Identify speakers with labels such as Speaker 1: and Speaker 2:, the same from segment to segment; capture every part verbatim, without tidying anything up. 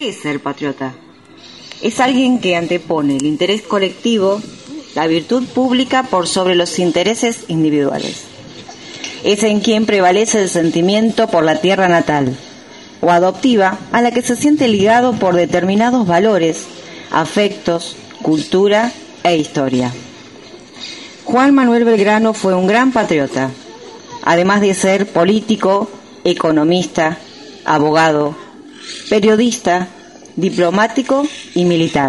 Speaker 1: ¿Qué es ser patriota? Es alguien que antepone el interés colectivo, la virtud pública por sobre los intereses individuales. Es en quien prevalece el sentimiento por la tierra natal o adoptiva a la que se siente ligado por determinados valores, afectos, cultura e historia. Juan Manuel Belgrano fue un gran patriota, además de ser político, economista, abogado, periodista, diplomático y militar.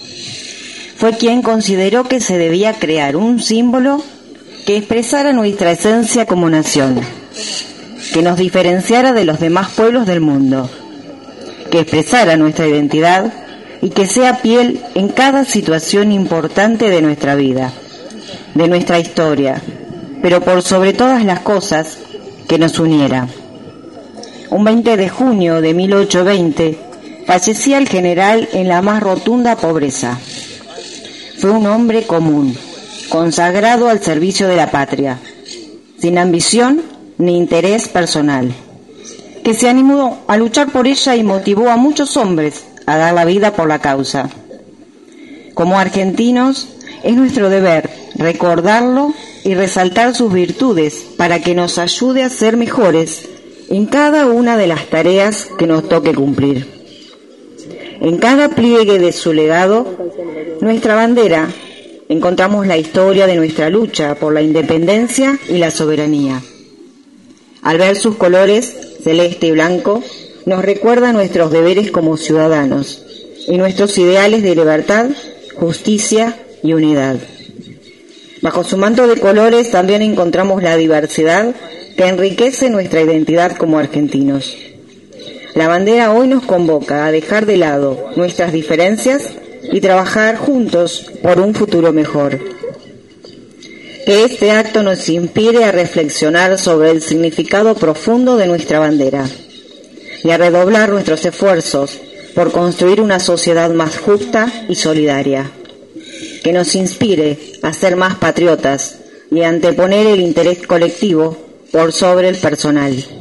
Speaker 1: Fue quien consideró que se debía crear un símbolo que expresara nuestra esencia como nación, que nos diferenciara de los demás pueblos del mundo, que expresara nuestra identidad y que sea piel en cada situación importante de nuestra vida, de nuestra historia, pero por sobre todas las cosas, que nos uniera. Un veinte de junio de mil ochocientos veinte fallecía el general en la más rotunda pobreza. Fue un hombre común, consagrado al servicio de la patria, sin ambición ni interés personal, que se animó a luchar por ella y motivó a muchos hombres a dar la vida por la causa. Como argentinos, es nuestro deber recordarlo y resaltar sus virtudes para que nos ayude a ser mejores en cada una de las tareas que nos toque cumplir. En cada pliegue de su legado, nuestra bandera, encontramos la historia de nuestra lucha por la independencia y la soberanía. Al ver sus colores, celeste y blanco, nos recuerda nuestros deberes como ciudadanos y nuestros ideales de libertad, justicia y unidad. Bajo su manto de colores también encontramos la diversidad que enriquece nuestra identidad como argentinos. La bandera hoy nos convoca a dejar de lado nuestras diferencias y trabajar juntos por un futuro mejor. Que este acto nos inspire a reflexionar sobre el significado profundo de nuestra bandera y a redoblar nuestros esfuerzos por construir una sociedad más justa y solidaria. Que nos inspire a ser más patriotas y a anteponer el interés colectivo por sobre el personal.